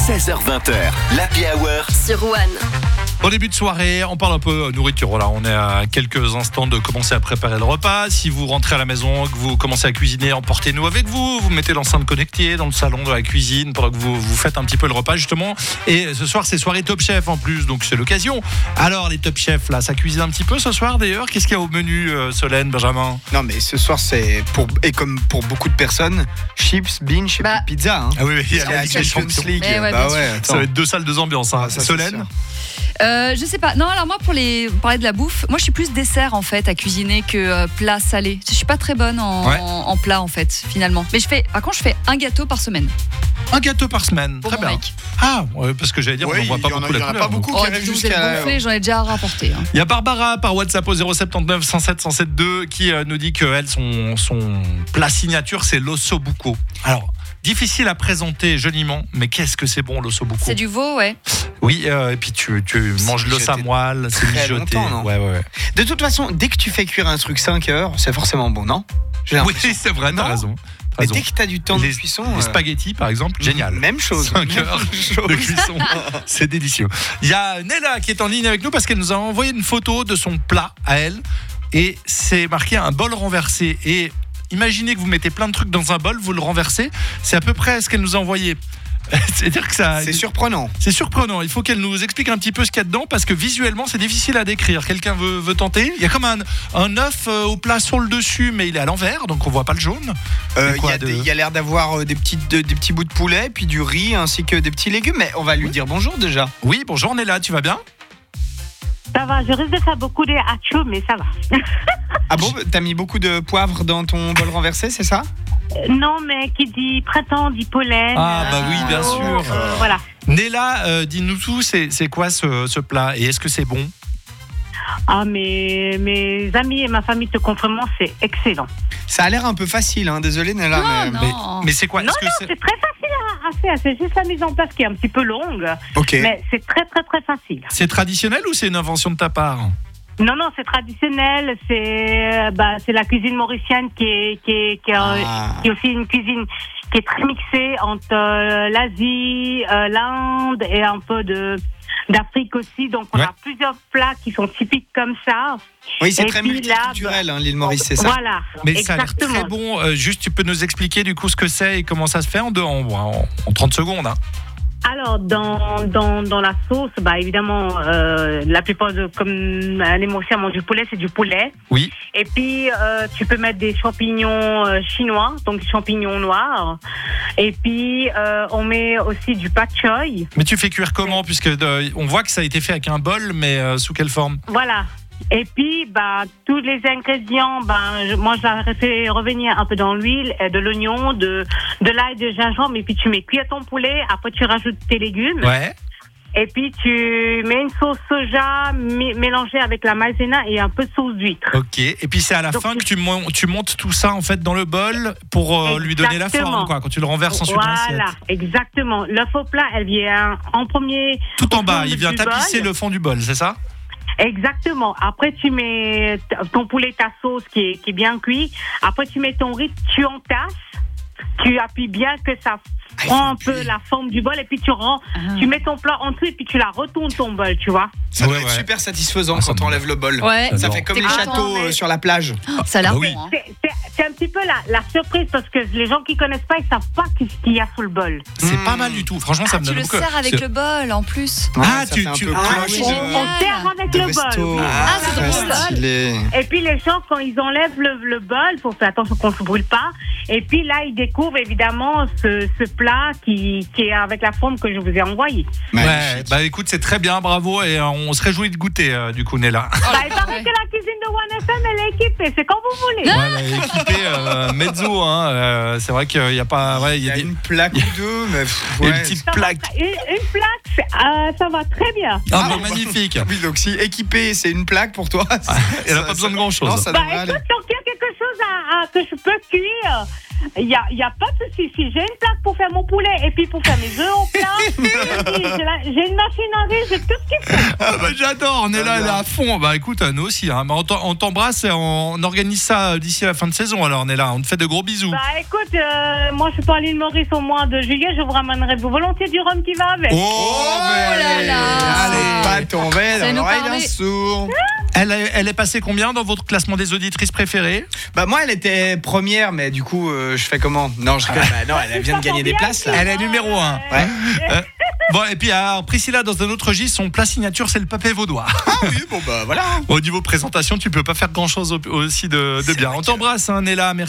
16h20, l'Happy Hour sur One. Au début de soirée, on parle un peu nourriture. Voilà, on est à quelques instants de commencer à préparer le repas. Si vous rentrez à la maison, que vous commencez à cuisiner, emportez-nous avec vous. Vous mettez l'enceinte connectée dans le salon de la cuisine pendant que vous faites un petit peu le repas justement. Et ce soir, c'est soirée Top Chef en plus, donc c'est l'occasion. Alors les Top Chefs, là, ça cuisine un petit peu ce soir d'ailleurs. Qu'est-ce qu'il y a au menu, Solène, Benjamin? Non mais ce soir c'est comme pour beaucoup de personnes, chips, binge et puis pizza. Hein. Ah oui, il y a C'est la la Ligue des Champions Champions. League. Mais ouais, Bah bien ouais, Ça va être deux salles, deux ambiances. Hein. Ça, Solène? Je sais pas. Non, alors moi pour parler de la bouffe, moi je suis plus dessert en fait à cuisiner que plat salé. Je suis pas très bonne en plat en fait finalement. Mais je fais un gâteau par semaine. Un gâteau par semaine, Pour très mon bien. mec. Ah, ouais, parce que j'allais dire, on n'en voit pas beaucoup la Il y en a couleur. pas beaucoup Oh, qui arrivent dis donc, vous êtes jusqu'à... gonflés, j'en ai déjà rapporté. Hein. Il y a Barbara par WhatsApp au 079 107 107 2 qui nous dit que elle, son plat signature, c'est l'ossobuco. Alors, difficile à présenter joliment, mais qu'est-ce que c'est bon l'ossobuco? C'est du veau, ouais. Oui, et puis tu manges l'os à moelle, c'est très mijoté. longtemps, non Ouais. De toute façon, dès que tu fais cuire un truc 5 heures, c'est forcément bon, non? J'ai Oui, l'impression. c'est vrai, t'as Non. raison. Mais dès que t'as du temps de cuisson... Les spaghettis, par exemple, génial. Même chose. 5 heures de cuisson, c'est délicieux. Il y a Nella qui est en ligne avec nous parce qu'elle nous a envoyé une photo de son plat à elle et c'est marqué un bol renversé. Et imaginez que vous mettez plein de trucs dans un bol, vous le renversez, c'est à peu près ce qu'elle nous a envoyé. C'est-à-dire que ça, C'est surprenant. c'est surprenant. Il faut qu'elle nous explique un petit peu ce qu'il y a dedans parce que visuellement c'est difficile à décrire. Quelqu'un veut tenter? Il y a comme un œuf au plat sur le dessus, mais il est à l'envers, donc on voit pas le jaune. Il y a l'air d'avoir des petits bouts de poulet, puis du riz, ainsi que des petits légumes. Mais on va lui dire bonjour déjà. Oui, bonjour Nella, tu vas bien? Ça va, je risque de faire beaucoup de hachou, mais ça va. Ah bon, t'as mis beaucoup de poivre dans ton bol renversé, c'est ça? Non, mais qui dit printemps dit pollen. Ah bah oui, bien sûr. Voilà. Nella, dis-nous tout, c'est quoi ce plat et est-ce que c'est bon? Ah, mes amis et ma famille te confirment, c'est excellent. Ça a l'air un peu facile, hein, désolé Nella. Non. Mais c'est quoi? Non, Est-ce que non, c'est très facile à faire. C'est juste la mise en place qui est un petit peu longue. Ok. Mais c'est très, très, très facile. c'est traditionnel ou c'est une invention de ta part? Non, c'est traditionnel. C'est la cuisine mauricienne qui est aussi une cuisine qui est très mixée entre l'Asie, l'Inde et un peu d'Afrique aussi. Donc, on a plusieurs plats qui sont typiques comme ça. Oui, c'est Et très puis multiculturel, l'île Maurice, c'est ça? Voilà. Mais exactement. ça a l'air très bon. Juste, tu peux nous expliquer du coup ce que c'est et comment ça se fait en 30 secondes. Hein. Alors, dans la sauce, évidemment, la plupart comme les Mauriciens mangent du poulet, c'est du poulet. Oui. Et puis, tu peux mettre des champignons chinois, donc des champignons noirs. Et puis, on met aussi du pak choy. Mais tu fais cuire comment? Puisque on voit que ça a été fait avec un bol, mais sous quelle forme? Voilà. Et puis, tous les ingrédients, moi, je fait revenir un peu dans l'huile, de l'oignon, de l'ail, de gingembre, et puis tu mets cuire ton poulet, après tu rajoutes tes légumes. Ouais. Et puis, tu mets une sauce soja mélangée avec la maïzena et un peu de sauce d'huître. Ok. Et puis, c'est à la fin que tu montes tout ça en fait dans le bol pour lui donner la forme, quoi. Quand tu le renverses ensuite dans l'assiette. Voilà, exactement. L'œuf au plat, elle vient en premier. Tout en bas, il vient du tapisser bol. le fond du bol, c'est ça? Exactement. Après, tu mets ton poulet, ta sauce qui est bien cuit. Après, tu mets ton riz, tu entasses. Tu appuies bien que ça prend un peu la forme du bol et puis tu mets ton plat en dessous et puis tu la retournes ton bol, tu vois. Ça doit être super satisfaisant quand on lève le bol. Ouais. Ça fait comme les châteaux sur la plage. Ça a l'air oui. bon. Hein. C'est un petit peu la surprise parce que les gens qui connaissent pas, ils savent pas qu'est-ce qu'il y a sous le bol. C'est pas mal du tout. Franchement, ça me Tu donne le beaucoup. sers avec le bol en plus. Ah, ça tu fait un tu peu ah, cloche oui. On sert avec le bol. c'est très drôle. stylé. Et puis les gens, quand ils enlèvent le bol, faut faire attention qu'on ne se brûle pas. Et puis là, ils découvrent évidemment ce plat qui est avec la forme que je vous ai envoyée. Ouais, écoute, c'est très bien, bravo, et on se réjouit de goûter du coup, Nella. Il paraît que la cuisine de One FM, elle est équipée, c'est quand vous voulez. Voilà, équipé mezzo, hein. C'est vrai qu'il n'y a pas. Ouais, Il y a des- une plaque ou deux, mais il y a ouais. une petite Ça va, plaque. une plaque, ça va très bien. Ah, bah, magnifique. Oui, donc si équipé, c'est une plaque pour toi. Elle n'a pas besoin de grand chose. Non, ça devrait aller. Écoute, tant qu'il y a quelque chose que je peux cuire, il y a pas de souci. Si j'ai une plaque pour faire mon poulet et puis pour faire mes œufs au plat, j'ai une machine à riz, j'ai tout ce qu'il faut. Ah bah, j'adore, on est là, elle est à fond. Bah écoute, nous aussi, hein. On t'embrasse et on organise ça d'ici la fin de saison. Alors on est là, on te fait de gros bisous. Bah écoute, moi je suis pas à l'île Maurice au mois de juillet, je vous ramènerai volontiers du rhum qui va avec. là là. Allez, pas tomber dans l'oreille d'un sourd. Elle est passée combien dans votre classement des auditrices préférées? Bah moi elle était première, mais du coup je fais comment? Non, je bah, non, elle vient de gagner des places là. Elle est numéro 1. Ouais. Bon, et puis alors, Priscilla, dans un autre registre, son plat signature, c'est le papé vaudois. Ah oui, bon bah voilà. Au niveau présentation, tu peux pas faire grand chose aussi de bien. On t'embrasse, hein, Néla. Merci.